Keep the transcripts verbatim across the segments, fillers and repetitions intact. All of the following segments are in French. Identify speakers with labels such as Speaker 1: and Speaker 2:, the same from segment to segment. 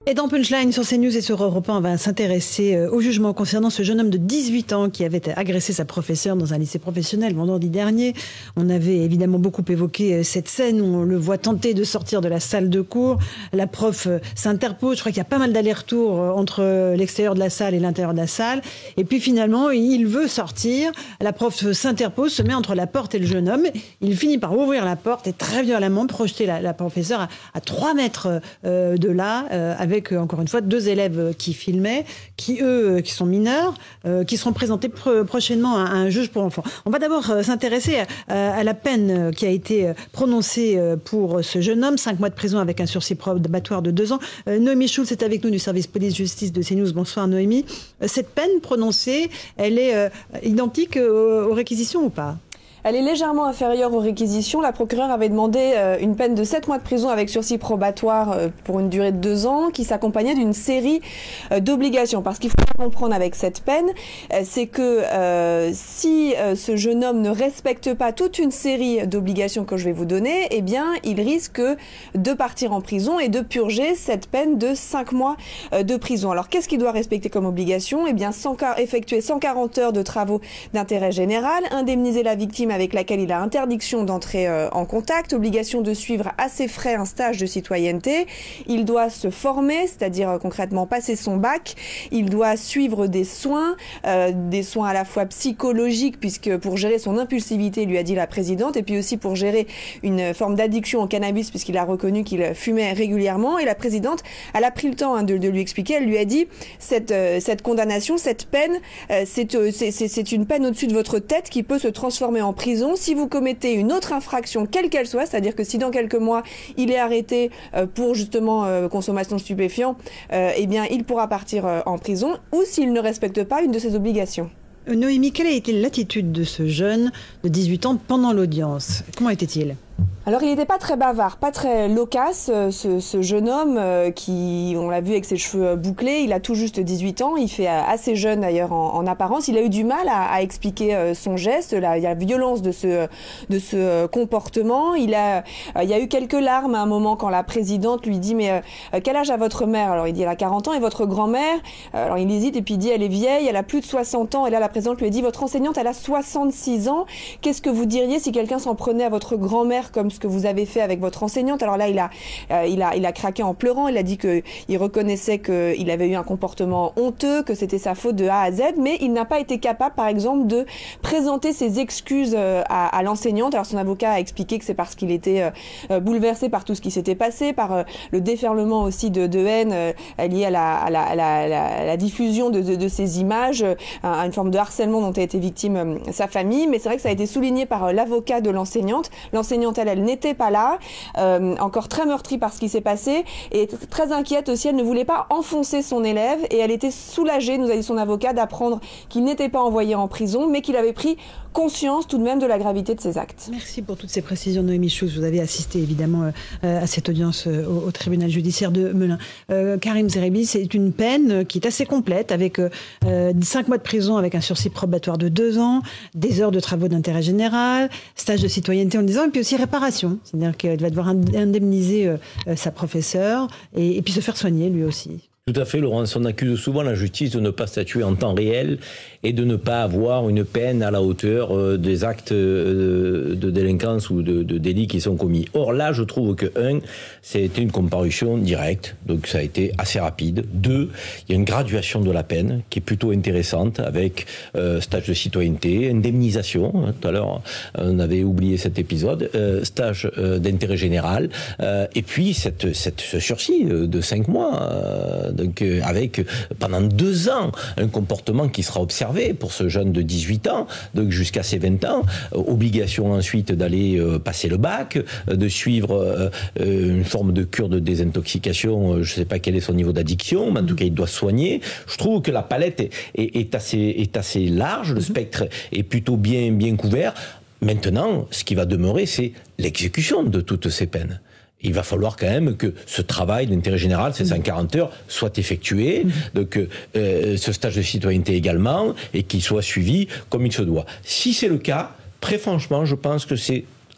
Speaker 1: Et dans Punchline sur CNews et sur Europe un, on va s'intéresser au jugement concernant ce jeune homme de dix-huit ans qui avait agressé sa professeure dans un lycée professionnel vendredi dernier. On avait évidemment beaucoup évoqué cette scène où on le voit tenter de sortir de la salle de cours. La prof s'interpose. Je crois qu'il y a pas mal d'allers-retours entre l'extérieur de la salle et l'intérieur de la salle. Et puis finalement, il veut sortir. La prof s'interpose, se met entre la porte et le jeune homme. Il finit par ouvrir la porte et très violemment projeter la, la professeure à, à trois mètres euh, de là, euh, avec avec, encore une fois, deux élèves qui filmaient, qui, eux, qui sont mineurs, euh, qui seront présentés pr- prochainement à, à un juge pour enfants. On va d'abord euh, s'intéresser à, à la peine qui a été prononcée pour ce jeune homme, cinq mois de prison avec un sursis probatoire de deux ans. Euh, Noémie Schulz est avec nous du service police-justice de CNews. Bonsoir Noémie. Euh, cette peine prononcée, elle est euh, identique aux, aux réquisitions ou pas ?
Speaker 2: Elle est légèrement inférieure aux réquisitions. La procureure avait demandé euh, une peine de sept mois de prison avec sursis probatoire euh, pour une durée de deux ans qui s'accompagnait d'une série euh, d'obligations. Parce qu'il faut comprendre avec cette peine, euh, c'est que euh, si euh, ce jeune homme ne respecte pas toute une série d'obligations que je vais vous donner, eh bien, il risque de partir en prison et de purger cette peine de cinq mois euh, de prison. Alors, qu'est-ce qu'il doit respecter comme obligation ? Eh bien, cent, effectuer cent quarante heures de travaux d'intérêt général, indemniser la victime avec laquelle il a interdiction d'entrer euh, en contact, obligation de suivre à ses frais un stage de citoyenneté. Il doit se former, c'est-à-dire euh, concrètement passer son bac. Il doit suivre des soins, euh, des soins à la fois psychologiques, puisque pour gérer son impulsivité, lui a dit la présidente, et puis aussi pour gérer une forme d'addiction au cannabis, puisqu'il a reconnu qu'il fumait régulièrement. Et la présidente, elle a pris le temps hein, de, de lui expliquer. Elle lui a dit cette, euh, cette condamnation, cette peine, euh, c'est, euh, c'est, c'est, c'est une peine au-dessus de votre tête qui peut se transformer en prison si vous commettez une autre infraction, quelle qu'elle soit, c'est-à-dire que si dans quelques mois, il est arrêté euh, pour justement euh, consommation de stupéfiants, euh, eh bien, il pourra partir euh, en prison, ou s'il ne respecte pas une de ses obligations.
Speaker 1: Noémie, quelle a été l'attitude de ce jeune de dix-huit ans pendant l'audience ? Comment était-il ?
Speaker 2: Alors, il n'était pas très bavard, pas très loquace, ce, ce jeune homme euh, qui, on l'a vu avec ses cheveux bouclés, il a tout juste dix-huit ans, il fait assez jeune d'ailleurs en, en apparence. Il a eu du mal à, à expliquer euh, son geste, là, il y a la violence de ce, de ce comportement. Il a, euh, il y a eu quelques larmes à un moment quand la présidente lui dit « Mais euh, quel âge a votre mère ?» Alors, il dit « Elle a quarante ans. Et votre grand-mère ?» Alors, il hésite et puis il dit « Elle est vieille, elle a plus de soixante ans. » Et là, la présidente lui a dit « Votre enseignante, elle a soixante-six ans. Qu'est-ce que vous diriez si quelqu'un s'en prenait à votre grand-mère comme ce que vous avez fait avec votre enseignante ?» Alors là, il a, euh, il a, il a craqué en pleurant. Il a dit que il reconnaissait qu'il avait eu un comportement honteux, que c'était sa faute de A à Z, mais il n'a pas été capable, par exemple, de présenter ses excuses euh, à, à l'enseignante. Alors son avocat a expliqué que c'est parce qu'il était euh, bouleversé par tout ce qui s'était passé, par euh, le déferlement aussi de, de haine euh, lié à la, à la, à la, à la, à la diffusion de, de, de ces images, euh, à une forme de harcèlement dont a été victime euh, sa famille. Mais c'est vrai que ça a été souligné par euh, l'avocat de l'enseignante. L'enseignante, elle, elle n'était pas là, euh, encore très meurtrie par ce qui s'est passé et très inquiète aussi. Elle ne voulait pas enfoncer son élève et elle était soulagée, nous a dit son avocat, d'apprendre qu'il n'était pas envoyé en prison, mais qu'il avait pris conscience tout de même de la gravité de ses actes.
Speaker 1: Merci pour toutes ces précisions, Noémie Schulz. Vous avez assisté évidemment euh, à cette audience euh, au, au tribunal judiciaire de Melun. Euh, Karim Zerébi, c'est une peine qui est assez complète, avec euh, cinq mois de prison avec un sursis probatoire de deux ans, des heures de travaux d'intérêt général, stage de citoyenneté en disant, et puis aussi réparation. C'est-à-dire qu'elle va devoir indemniser euh, sa professeure et, et puis se faire soigner lui aussi.
Speaker 3: Tout à fait, Laurence. On accuse souvent la justice de ne pas statuer en temps réel et de ne pas avoir une peine à la hauteur euh, des actes euh, de délinquance ou de, de délits qui sont commis. Or là, je trouve que, un, c'était une comparution directe, donc ça a été assez rapide. Deux, il y a une graduation de la peine qui est plutôt intéressante avec euh, stage de citoyenneté, indemnisation. Hein, tout à l'heure, on avait oublié cet épisode. Euh, stage euh, d'intérêt général. Euh, et puis, cette, cette, ce sursis de cinq mois. Euh, Donc euh, avec euh, pendant deux ans un comportement qui sera observé pour ce jeune de dix-huit ans, donc jusqu'à ses vingt ans, euh, obligation ensuite d'aller euh, passer le bac, euh, de suivre euh, euh, une forme de cure de désintoxication, euh, je ne sais pas quel est son niveau d'addiction, mais en tout cas il doit soigner. Je trouve que la palette est, est, est, assez, est assez large, le spectre est plutôt bien, bien couvert. Maintenant, ce qui va demeurer, c'est l'exécution de toutes ces peines. Il va falloir quand même que ce travail d'intérêt général, ces cent quarante heures, soit effectué, donc euh, ce stage de citoyenneté également, et qu'il soit suivi comme il se doit. Si c'est le cas, très franchement, je pense que c'est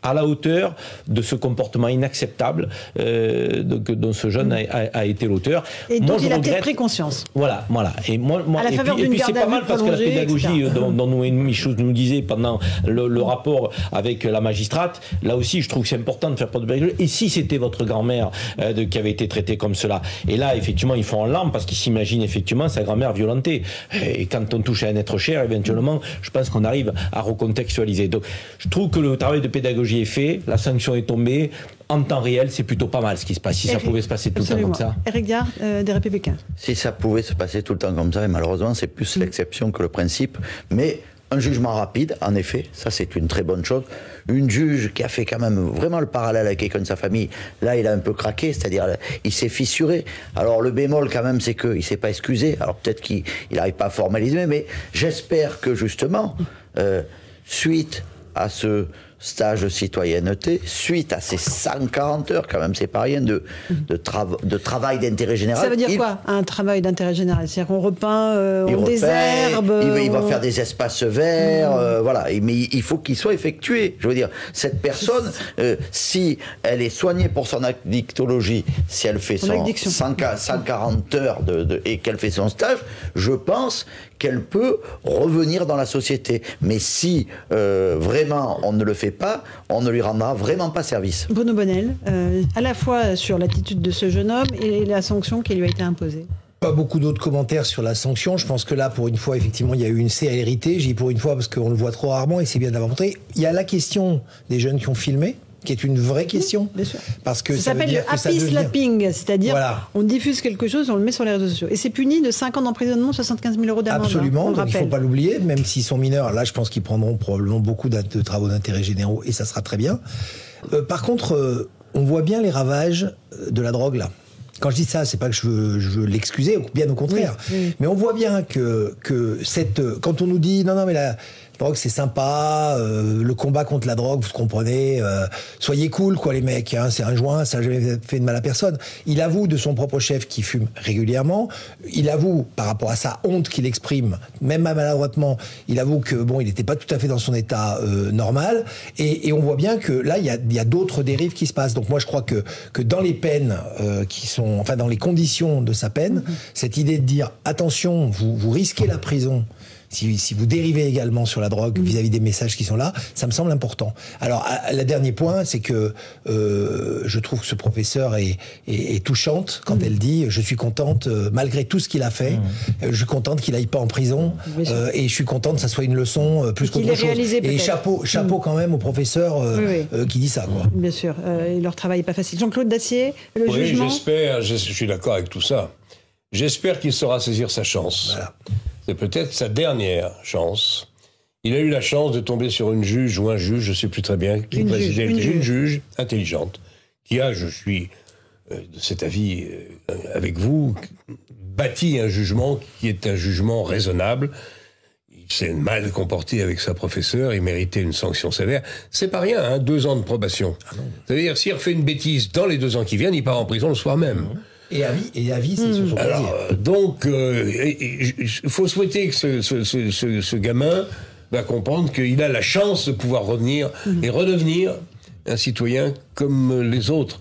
Speaker 3: à la hauteur de ce comportement inacceptable euh, donc, dont ce jeune a, a, a été l'auteur.
Speaker 1: Et donc
Speaker 3: moi,
Speaker 1: il
Speaker 3: je
Speaker 1: a
Speaker 3: regrette...
Speaker 1: peut-être pris conscience.
Speaker 3: Voilà, voilà. Et moi, moi
Speaker 1: à la
Speaker 3: et
Speaker 1: faveur
Speaker 3: puis, et
Speaker 1: d'une
Speaker 3: puis c'est
Speaker 1: garde à
Speaker 3: pas mal
Speaker 1: vue
Speaker 3: parce que la
Speaker 1: prolongée,
Speaker 3: pédagogie
Speaker 1: et cetera
Speaker 3: dont, dont nous, Michou nous disait pendant le, le rapport avec la magistrate, là aussi je trouve que c'est important de faire preuve de pédagogie. Et si c'était votre grand-mère euh, de, qui avait été traitée comme cela? Et là, effectivement, ils font en larmes parce qu'ils s'imaginent effectivement sa grand-mère violentée. Et quand on touche à un être cher, éventuellement, je pense qu'on arrive à recontextualiser. Donc, je trouve que le travail de pédagogie est fait, la sanction est tombée. En temps réel, c'est plutôt pas mal ce qui se passe. Si Eric, ça pouvait se passer tout absolument. le temps comme ça.
Speaker 1: Éric Diard, euh, des Républicains.
Speaker 4: Si ça pouvait se passer tout le temps comme ça, et malheureusement, c'est plus mmh. l'exception que le principe. Mais un jugement rapide, en effet, ça c'est une très bonne chose. Une juge qui a fait quand même vraiment le parallèle avec quelqu'un de sa famille, là il a un peu craqué, c'est-à-dire il s'est fissuré. Alors le bémol quand même, c'est qu'il ne s'est pas excusé. Alors peut-être qu'il n'arrive pas à formaliser, mais j'espère que justement, euh, suite à ce stage de citoyenneté, suite à ces cent quarante heures, quand même, c'est pas rien, de, de, trava de travail d'intérêt général.
Speaker 1: Ça veut dire il, quoi, un travail d'intérêt général? C'est-à-dire qu'on repeint, euh, on désherbe...
Speaker 4: Il, il
Speaker 1: on...
Speaker 4: va faire des espaces verts, mmh. euh, voilà. Mais il faut qu'il soit effectué. Je veux dire, cette personne, euh, si elle est soignée pour son addictologie, si elle fait son cent quarante heures de, de, et qu'elle fait son stage, je pense qu'elle peut revenir dans la société. Mais si euh, vraiment on ne le fait pas, on ne lui rendra vraiment pas service.
Speaker 1: Bruno Bonnel, euh, à la fois sur l'attitude de ce jeune homme et la sanction qui lui a été imposée.
Speaker 5: Pas beaucoup d'autres commentaires sur la sanction. Je pense que là, pour une fois, effectivement, il y a eu une célérité. J'ai dit pour une fois parce qu'on le voit trop rarement et c'est bien d'avoir montré. Il y a la question des jeunes qui ont filmé, qui est une vraie question.
Speaker 1: Bien sûr.
Speaker 5: Parce que
Speaker 1: ça,
Speaker 5: ça
Speaker 1: s'appelle le happy slapping, c'est-à-dire
Speaker 5: voilà.
Speaker 1: on diffuse quelque chose, on le met sur les réseaux sociaux. Et c'est puni de cinq ans d'emprisonnement, soixante-quinze mille euros d'amende.
Speaker 5: Absolument,
Speaker 1: hein,
Speaker 5: donc il ne faut pas l'oublier, même s'ils sont mineurs. Là, je pense qu'ils prendront probablement beaucoup de travaux d'intérêt généraux et ça sera très bien. Euh, par contre, euh, on voit bien les ravages de la drogue là. Quand je dis ça, c'est pas que je veux, je veux l'excuser, bien au contraire. Oui, oui. Mais on voit bien que, que cette, quand on nous dit non, non, mais la drogue c'est sympa, euh, le combat contre la drogue, vous comprenez, euh, soyez cool quoi les mecs, hein, c'est un joint, ça n'a jamais fait de mal à personne. Il avoue de son propre chef qu'il fume régulièrement. Il avoue par rapport à sa honte qu'il exprime, même maladroitement, il avoue que bon, il n'était pas tout à fait dans son état euh, normal. Et, et on voit bien que là, il y a, y a d'autres dérives qui se passent. Donc moi, je crois que que dans les peines euh, qui sont, enfin dans les conditions de sa peine, mmh. cette idée de dire attention, vous vous risquez la prison. Si, si vous dérivez également sur la drogue vis-à-vis des messages qui sont là, ça me semble important. Alors, le dernier point, c'est que euh, je trouve que ce professeur est, est, est touchante quand mmh. elle dit « Je suis contente, euh, malgré tout ce qu'il a fait, mmh. euh, je suis contente qu'il aille pas en prison euh, et je suis contente que ça soit une leçon euh, plus qu'autre chose. » Et chapeau, chapeau mmh. quand même au professeur euh, oui, oui. Euh, qui dit ça. Quoi.
Speaker 1: Bien sûr, euh, leur travail n'est pas facile. Jean-Claude Dacier, le
Speaker 6: oui,
Speaker 1: jugement.
Speaker 6: j'espère, je, je suis d'accord avec tout ça. J'espère qu'il saura saisir sa chance.
Speaker 5: Voilà.
Speaker 6: C'est peut-être sa dernière chance. Il a eu la chance de tomber sur une juge ou un juge, je ne sais plus très bien, qui
Speaker 1: une
Speaker 6: présidait,
Speaker 1: juge, une,
Speaker 6: une
Speaker 1: juge.
Speaker 6: juge intelligente, qui a, je suis euh, de cet avis euh, avec vous, bâti un jugement qui est un jugement raisonnable. Il s'est mal comporté avec sa professeure, il méritait une sanction sévère. C'est pas rien, hein, deux ans de probation. Ah c'est-à-dire, s'il refait une bêtise dans les deux ans qui viennent, il part en prison le soir même. Mmh.
Speaker 5: Et à vie, et à vie, c'est mmh. sur
Speaker 6: Alors, euh, donc, il euh, faut souhaiter que ce, ce, ce, ce, ce gamin va comprendre qu'il a la chance de pouvoir revenir mmh. et redevenir un citoyen comme les autres.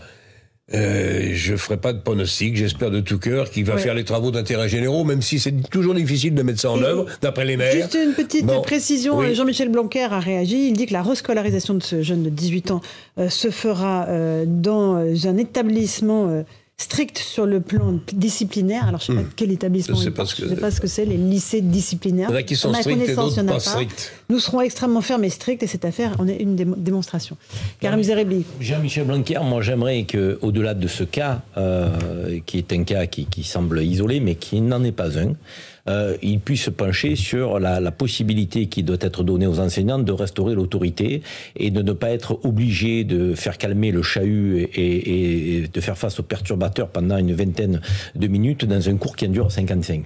Speaker 6: Euh, je ferai pas de pronostic, j'espère de tout cœur qu'il va ouais. faire les travaux d'intérêt généraux, même si c'est toujours difficile de mettre ça en et œuvre, d'après les maires.
Speaker 1: Juste une petite bon, précision, oui. Jean-Michel Blanquer a réagi, il dit que la rescolarisation de ce jeune de dix-huit ans euh, se fera euh, dans un établissement euh, strict sur le plan disciplinaire. Alors, je ne sais pas mmh. quel établissement.
Speaker 6: Je ne sais pas ce que,
Speaker 1: sais pas ce que c'est, les lycées disciplinaires.
Speaker 6: Il y en a qui sont stricts et d'autres pas stricts.
Speaker 1: Nous serons extrêmement fermes et stricts et cette affaire en est une dé démonstration. Karim Zerebi.
Speaker 3: Jean-Michel Blanquer, moi j'aimerais qu'au-delà de ce cas, euh, qui est un cas qui, qui semble isolé, mais qui n'en est pas un, Euh, il puisse se pencher sur la, la possibilité qui doit être donnée aux enseignants de restaurer l'autorité et de ne pas être obligés de faire calmer le chahut et, et, et de faire face aux perturbateurs pendant une vingtaine de minutes dans un cours qui en dure cinquante-cinq.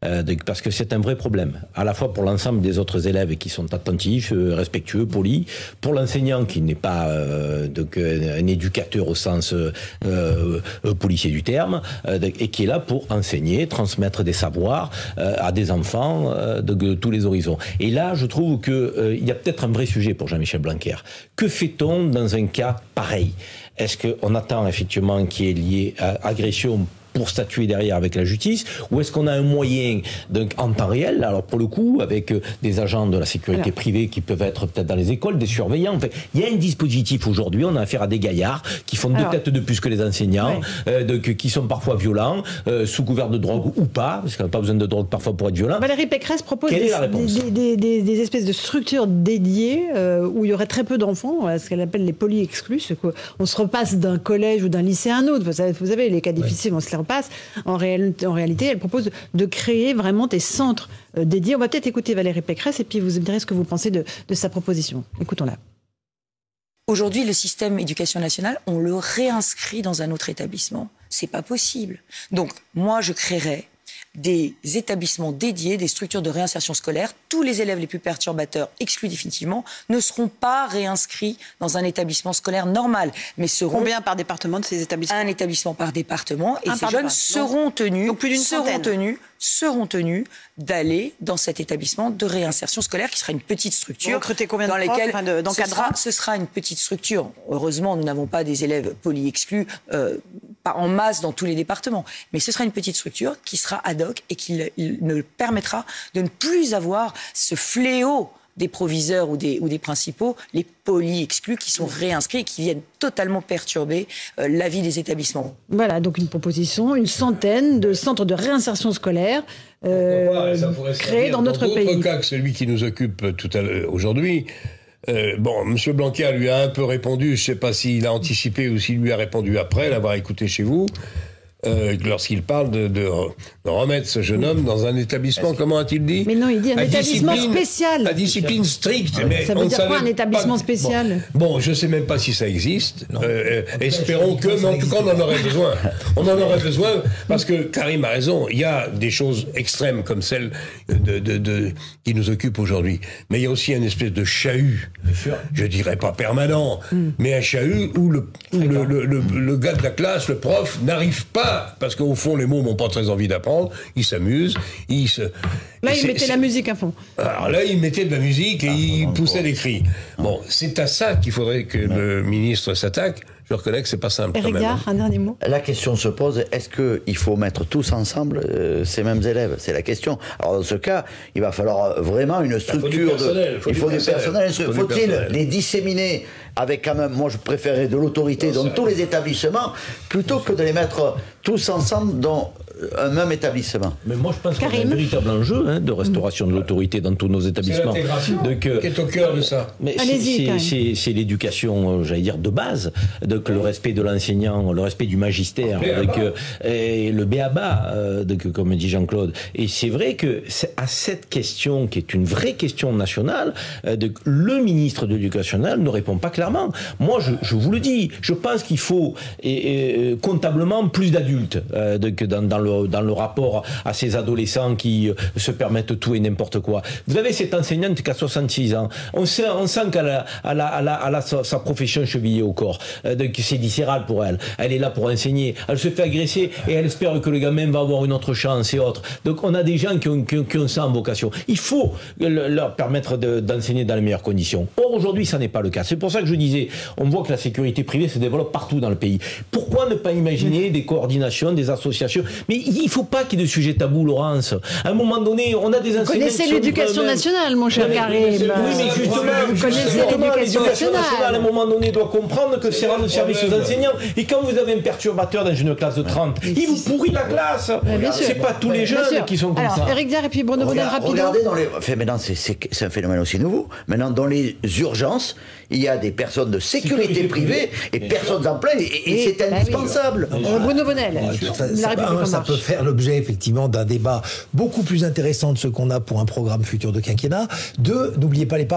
Speaker 3: euh, de, parce que c'est un vrai problème, à la fois pour l'ensemble des autres élèves qui sont attentifs, euh, respectueux, polis, pour l'enseignant qui n'est pas euh, donc, un éducateur au sens euh, euh, policier du terme, euh, et qui est là pour enseigner, transmettre des savoirs euh, à des enfants euh, de, de tous les horizons. Et là, je trouve qu'il euh, y a peut-être un vrai sujet pour Jean-Michel Blanquer. Que fait-on dans un cas pareil ? Est-ce qu'on attend effectivement qu'il y ait lié à agression pour statuer derrière avec la justice, ou est-ce qu'on a un moyen donc en temps réel, alors pour le coup avec des agents de la sécurité alors. privée qui peuvent être peut-être dans les écoles, des surveillants, enfin, il y a un dispositif aujourd'hui, on a affaire à des gaillards qui font alors. deux têtes de plus que les enseignants, ouais. euh, donc, qui sont parfois violents, euh, sous couvert de drogue ou pas, parce qu'on n'a pas besoin de drogue parfois pour être violent.
Speaker 1: Valérie Pécresse propose des, des, des, des, des espèces de structures dédiées euh, où il y aurait très peu d'enfants, ce qu'elle appelle les poly-exclus, on se repasse d'un collège ou d'un lycée à un autre, vous savez, vous savez les cas difficiles, ouais. on se les repasse. En, réel, en réalité, elle propose de, de créer vraiment des centres euh, dédiés. On va peut-être écouter Valérie Pécresse et puis vous me direz ce que vous pensez de, de sa proposition. Écoutons-la.
Speaker 7: Aujourd'hui, le système éducation nationale, on le réinscrit dans un autre établissement. C'est pas possible. Donc, moi, je créerais des établissements dédiés, des structures de réinsertion scolaire. Tous les élèves les plus perturbateurs, exclus définitivement, ne seront pas réinscrits dans un établissement scolaire normal, mais seront...
Speaker 1: Combien par département de ces établissements ?
Speaker 7: Un établissement par département. Et
Speaker 1: un
Speaker 7: ces jeunes seront tenus,
Speaker 1: donc plus d'une
Speaker 7: seront tenus, seront tenus d'aller dans cet établissement de réinsertion scolaire qui sera une petite structure.
Speaker 1: Recruter combien
Speaker 7: dans
Speaker 1: de
Speaker 7: lesquelles
Speaker 1: profs, enfin
Speaker 7: ce, sera, ce sera une petite structure. Heureusement, nous n'avons pas des élèves poly-exclus euh, pas en masse dans tous les départements. Mais ce sera une petite structure qui sera ad hoc et qui il ne permettra de ne plus avoir ce fléau des proviseurs ou des, ou des principaux, les poly-exclus qui sont réinscrits et qui viennent totalement perturber euh, la vie des établissements.
Speaker 1: Voilà, donc une proposition, une centaine de centres de réinsertion scolaire euh, créés dans notre pays.
Speaker 6: Dans d'autres cas que celui qui nous occupe tout à l'heure aujourd'hui, euh, bon, M. Blanquer lui a un peu répondu, je ne sais pas s'il a anticipé ou s'il lui a répondu après l'avoir écouté chez vous. Euh, lorsqu'il parle de, de, de remettre ce jeune homme dans un établissement, comment a-t-il dit ?
Speaker 1: Mais non, il dit un établissement spécial.
Speaker 6: À discipline stricte. Mais
Speaker 1: ça veut dire quoi un établissement
Speaker 6: pas...
Speaker 1: spécial ?
Speaker 6: bon, bon, je ne sais même pas si ça existe. Euh, euh, espérons que, mais en tout cas, on en aurait besoin. On en aurait besoin parce que Karim a raison. Il y a des choses extrêmes comme celle de, de, de, qui nous occupe aujourd'hui. Mais il y a aussi une espèce de chahut. Je dirais pas permanent, mm. mais un chahut où le, le, le, le, le gars de la classe, le prof, n'arrive pas. Parce qu'au fond, les mômes n'ont pas très envie d'apprendre, ils s'amusent, ils se...
Speaker 1: Là, il mettait la musique à fond.
Speaker 6: Alors là, il mettait de la musique et ah, il poussait des cris. Bon, c'est à ça qu'il faudrait que ouais. le ministre s'attaque. Je reconnais que c'est pas simple
Speaker 1: Éric
Speaker 6: quand même.
Speaker 1: Diard, un dernier mot.
Speaker 4: La question se pose, est-ce qu'il faut mettre tous ensemble euh, ces mêmes élèves ? C'est la question. Alors dans ce cas, il va falloir vraiment une structure.
Speaker 6: Il faut du personnel.
Speaker 4: De... Il faut du personnel.
Speaker 6: personnel.
Speaker 4: Faut-il personnel. les disséminer avec quand même, moi je préférais de l'autorité dans tous les établissements, plutôt que de les mettre tous ensemble dans un même établissement.
Speaker 3: Mais moi je pense qu'il y a un véritable enjeu hein, de restauration de l'autorité dans tous nos établissements.
Speaker 6: C'est l'intégration
Speaker 3: donc, euh,
Speaker 6: qui est au cœur de ça.
Speaker 3: Mais c'est, c'est, c'est l'éducation, euh, j'allais dire, de base. Donc le respect de l'enseignant, le respect du magistère, donc, euh, et le b a ba, euh, donc, comme dit Jean-Claude. Et c'est vrai que c'est à cette question, qui est une vraie question nationale, euh, donc, le ministre de l'Éducation nationale ne répond pas clairement. Moi, je, je vous le dis, je pense qu'il faut et, et, comptablement plus d'adultes euh, donc, dans, dans, le, dans le rapport à ces adolescents qui euh, se permettent tout et n'importe quoi. Vous avez cette enseignante qui a soixante-six ans. On sent, on sent qu'elle a, elle a, elle a, elle a sa, sa profession chevillée au corps. Euh, donc c'est viscéral pour elle. Elle est là pour enseigner. Elle se fait agresser et elle espère que le gamin va avoir une autre chance et autres. Donc on a des gens qui ont, qui ont, qui ont ça en vocation. Il faut leur permettre de, d'enseigner dans les meilleures conditions. Or aujourd'hui, ça n'est pas le cas. C'est pour ça que je disais, on voit que la sécurité privée se développe partout dans le pays. Pourquoi ne pas imaginer des coordinations, des associations ? Mais il ne faut pas qu'il y ait de sujet tabou, Laurence. À un moment donné, on a des enseignants...
Speaker 1: Vous connaissez l'éducation nationale, mon cher Karim.
Speaker 3: Oui, mais justement,
Speaker 1: vous connaissez l'éducation nationale.
Speaker 3: À un moment donné, doit comprendre que c'est rendre service aux enseignants. Et quand vous avez un perturbateur dans une classe de trente, il vous pourrit la classe. C'est pas tous les jeunes qui sont comme ça.
Speaker 1: Alors, Éric Diard et puis Bruno Bonnel, rapidement.
Speaker 4: Regardez dans les... Enfin, maintenant, c'est, c'est, c'est un phénomène aussi nouveau. Maintenant, dans les urgences, il y a des personnes de sécurité, sécurité privée et personnes en pleine, et, et, et c'est indispensable.
Speaker 1: Bah oui. euh, Bruno Bonnel,
Speaker 5: ça, ça, ça, ça peut faire l'objet effectivement d'un débat beaucoup plus intéressant de ce qu'on a pour un programme futur de quinquennat. Deux, n'oubliez pas les parents.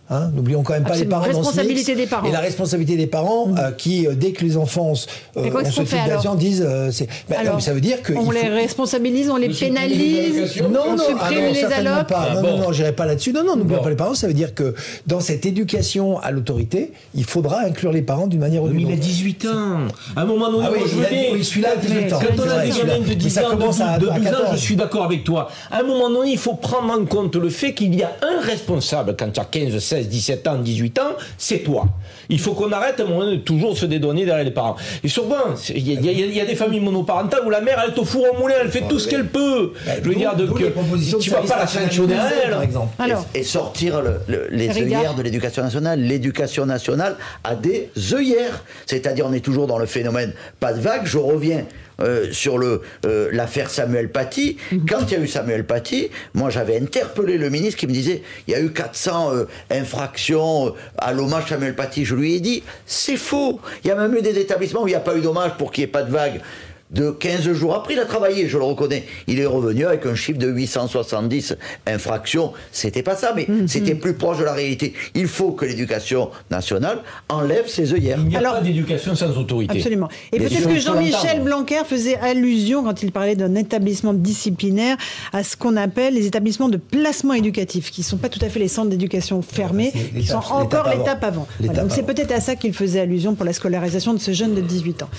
Speaker 5: Hein, n'oublions quand même pas
Speaker 1: Absolument.
Speaker 5: les parents.
Speaker 1: Responsabilité
Speaker 5: dans ce mix.
Speaker 1: des parents.
Speaker 5: Et la responsabilité des parents mmh. euh, qui, euh, dès que les enfants euh,
Speaker 1: ont
Speaker 5: ce type d'action, disent euh, c'est. Ben, alors, non, ça veut dire que.
Speaker 1: On les faut... responsabilise, on les pénalise,
Speaker 5: non,
Speaker 1: on
Speaker 5: non,
Speaker 1: supprime
Speaker 5: ah non,
Speaker 1: les allocs.
Speaker 5: Pas.
Speaker 6: Ah,
Speaker 5: non,
Speaker 6: bon.
Speaker 5: non, non, j'irai pas là-dessus. Non, non, n'oublions
Speaker 6: bon.
Speaker 5: pas les parents. Ça veut dire que dans cette éducation à l'autorité, il faudra inclure les parents d'une manière ou d'une autre.
Speaker 3: Mais il a dix-huit ans. À un moment donné,
Speaker 5: ah oui,
Speaker 3: moi, je veux bien.
Speaker 5: Oui, celui-là a dix-huit ans.
Speaker 3: Quand on a des gamins de dix ans, de douze ans, je suis d'accord avec toi. À un moment donné, il faut prendre en compte le fait qu'il y a un responsable quand tu as quinze, seize, dix-sept ans, dix-huit ans, c'est toi. Il faut qu'on arrête à un moment donné de toujours se dédouaner derrière les parents. Et souvent, il y, y, y a des familles monoparentales où la mère, elle est au four au moulin, elle fait tout ce qu'elle peut.
Speaker 5: Ben,
Speaker 3: je veux dire, de, que, tu ne vas pas la sanctionner à elle.
Speaker 5: Par exemple.
Speaker 1: Alors,
Speaker 4: et, et sortir le, le, les
Speaker 1: Regarde.
Speaker 4: œillères de l'éducation nationale. L'éducation nationale a des œillères. C'est-à-dire, on est toujours dans le phénomène pas de vague. Je reviens euh, sur le, euh, l'affaire Samuel Paty. Mm-hmm. Quand il y a eu Samuel Paty, moi j'avais interpellé le ministre qui me disait il y a eu quatre cents euh, infractions euh, à l'hommage Samuel Paty. Je lui ai dit c'est faux. Il y a même eu des établissements où il n'y a pas eu d'hommage pour qu'il n'y ait pas de vague. De quinze jours après, il a travaillé, je le reconnais. Il est revenu avec un chiffre de huit cent soixante-dix infractions. C'était pas ça, mais mmh, c'était mmh. plus proche de la réalité. Il faut que l'éducation nationale enlève ses œillères.
Speaker 3: Il n'y a
Speaker 1: Alors,
Speaker 3: pas d'éducation sans autorité.
Speaker 1: Absolument. Et peut-être que Jean-Michel Blanquer faisait allusion, quand il parlait d'un établissement disciplinaire, à ce qu'on appelle les établissements de placement éducatif, qui ne sont pas tout à fait les centres d'éducation fermés, qui sont encore l'étape avant. Voilà. Donc c'est peut-être à ça qu'il faisait allusion pour la scolarisation de ce jeune de dix-huit ans.